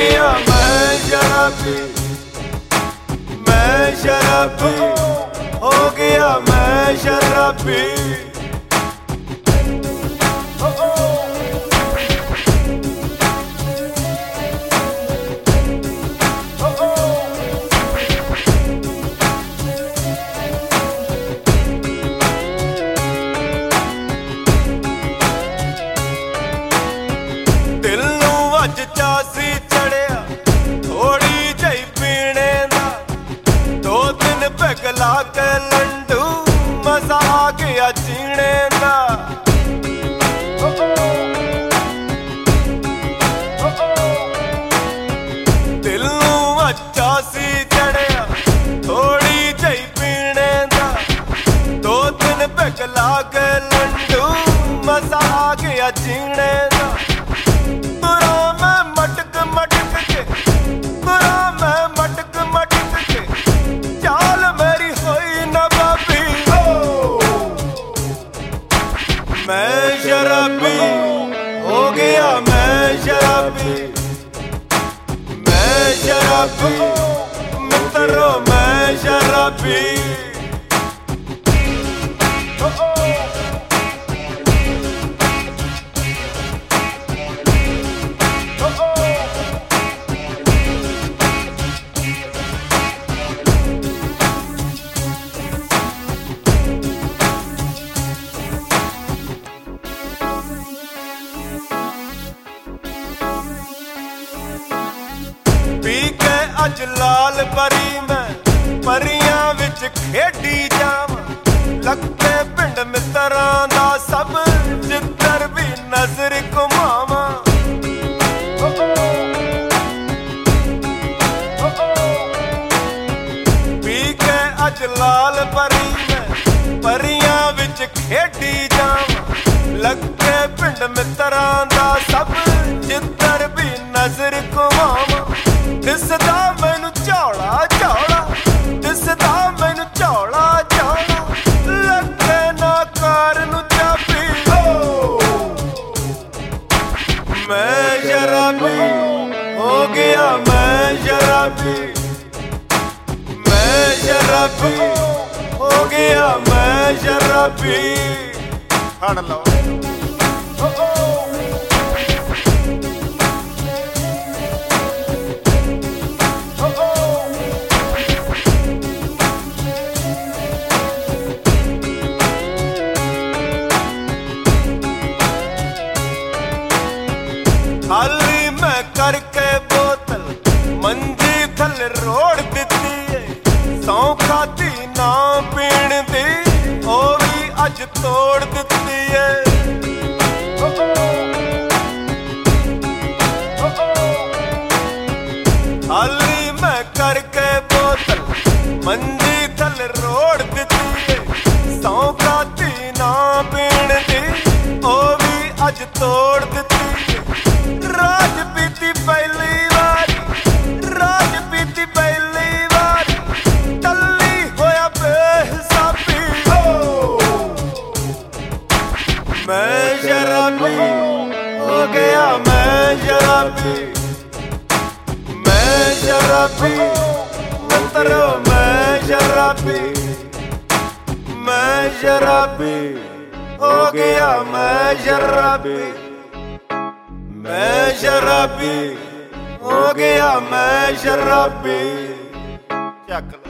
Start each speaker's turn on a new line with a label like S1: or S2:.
S1: गया मैं शराबी, मैं शराबी, हो गया मैं शराबी। चासी चढ़िया थोड़ी जही पीने दा, 2 दिन पिघला के लंडू मजा आ गया जीने दा। दिल नूं चासी चढ़िया थोड़ी जही पीने दा, 2 दिन पिघला के लंडू मजा आ गया जीने दा। मैं शराबी, हो गया मैं शराबी, मैं शराबी, मित्रों मैं शराबी। पी के अज लाल परी मैं परियां विच खेडी जावां, लगते पिंड मित्रां दा सब जिधर भी नजर घुमावां। पी के अज लाल परी मैं परियां विच खेडी जावां, लगते पिंड मित्रां दा सब जिधर भी नजर घुमावां। दिसदा मैनू झौला झौला, दिसदा मैनू झौला झौला, लगे ना कार नू चाबी। मैं शराबी, हो गया मैं शराबी, मैं शराबी, हो गया मैं शराबी। फड़ लो खाली मैं करके बोतल मंजी थल रोड़ दिती है, सौ खाती ना पीण दी ओ भी अज तोड़ दिती है। खाली मैं करके बोतल मंजी थल रोड़ दिती है, सौ खाती ना पीण दी ओ भी अज तोड़ दिती है। राज पीती पहली बारी, राज पीती पहली बारी, टल्ली होया बेहिसाबी। मैं शराबी, हो गया मैं शराबी, मैं शराबी, मित्रों मैं शराबी, मैं शराबी, हो गया मैं शराबी, मैं शराबी, हो गया मैं शराबी। चक